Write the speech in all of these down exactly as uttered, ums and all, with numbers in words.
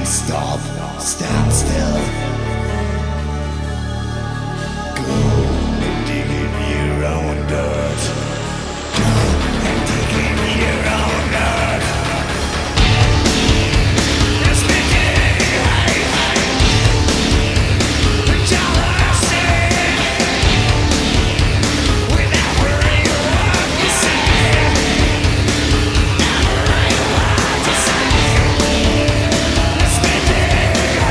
Stop, stand still. Go and dig in your own dirt. Go and dig in your own dirt. Let's begin, hey, hey. The jealousy with every word you say. Every word you say. Let's begin,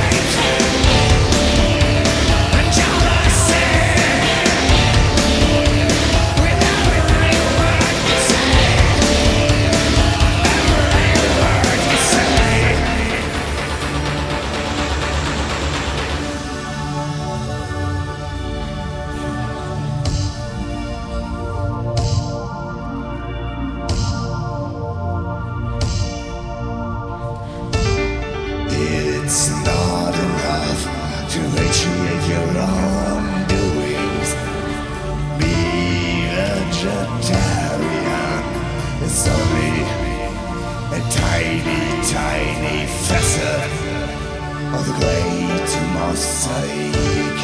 the jealousy with every word you say. Every word you say. It's not enough to appreciate your own doings. Be vegetarian. It's only a tiny, tiny facet of the great mosaic.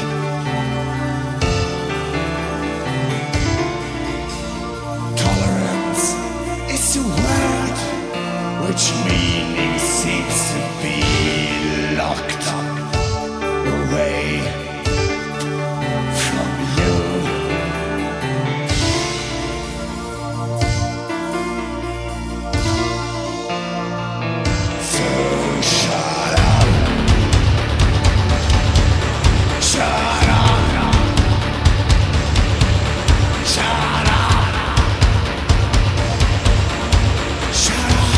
Tolerance is the word which meaning seems to be locked away from you. So shut up, shut up, shut up, shut up.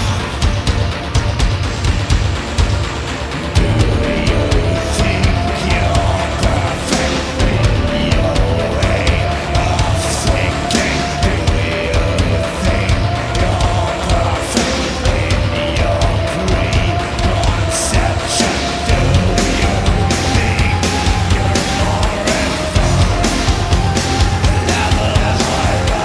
Do you think you're perfect in your way of thinking? Do you think you're perfect in your preconception? Do you think you're more advanced, level higher,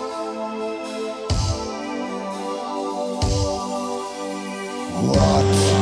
what